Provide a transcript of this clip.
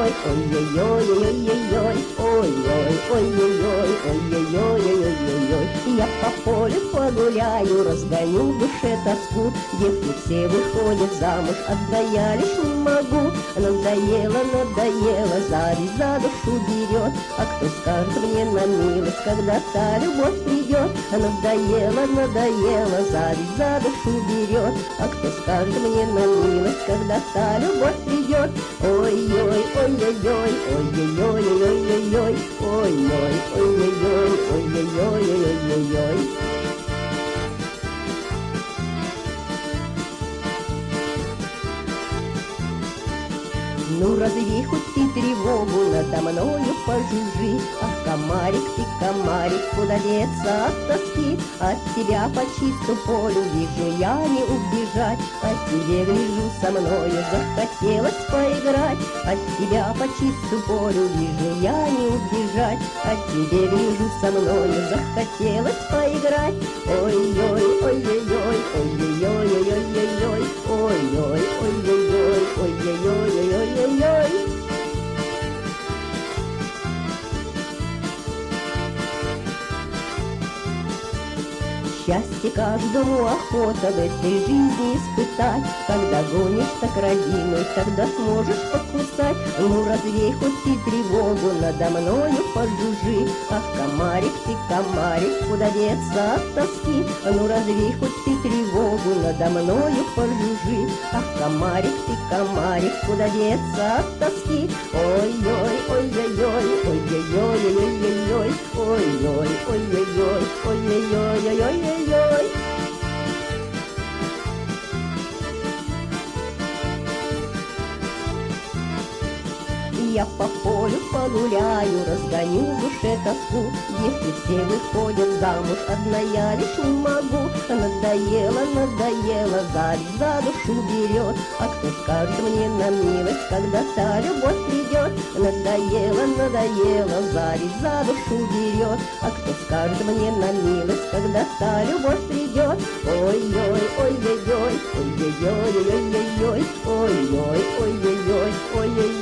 ой-ой-ой, ой-ой-ой, ой-ой-ой, я по полю погуляю, разгоню в душе тоску. Девки все выходят замуж, одна я лишь не могу. Надоело, зависть за душу берет. А кто скажет мне на милость, когда та любовь придет? Надоело, зависть за душу берет. А кто скажет мне на милость, когда та любовь придет? Ой-ой, ой-ой-ой, ой-ой-ой, ой-ой-ой, ой-ой, ой-ой-ой, ой-ой-ой, ой-ой-ой. Ну развей хоть ты тревогу, надо мною пожужжи. Ах, комарик ты, комарик, куда деться от тоски? От тебя по чисту полю вижу я не убежать. От тебе гляжу со мною, захотелось поиграть. От тебя по чисту полю вижу я не убежать. От тебе гляжу со мною, захотелось поиграть. Ой-ой, ой-ой-ой, ой-ой-ой, ой-ой-ой, ой-ой, ой-ой-ой, ой-ой-ой, ой-ой-ой. Счастье каждому охота в этой жизни испытать. Когда гонишь так родимой, тогда сможешь покусать. Ну развей хоть и тревогу, надо мною пожужжи. Ах, комарик ты, комарик, куда деться от тоски? Ну развей хоть и тревогу, надо мною пожужжи. Ах, комарик ты, комарик, куда деться от тоски? Ой-ой, ой-ой-ой, ой-ой-ой, ой-ой-ой, ой-ой, ой-ой-ой, ой-ой-ой, ой-ой-ой. Я по полю погуляю, разгоню в душе тоску. Девки все выходят замуж, одна я лишь не могу. Надоело, зависть за душу берет. А кто скажет мне на милость, когда та любовь придет? Надоело, зависть за душу берет. А кто скажет мне на милость, когда та любовь придет? Ой-ой, ой-ой-ой, ой-ой-ой, ой-ой-ой, ой-ой, ой-ой-ой, ой-ой-ой.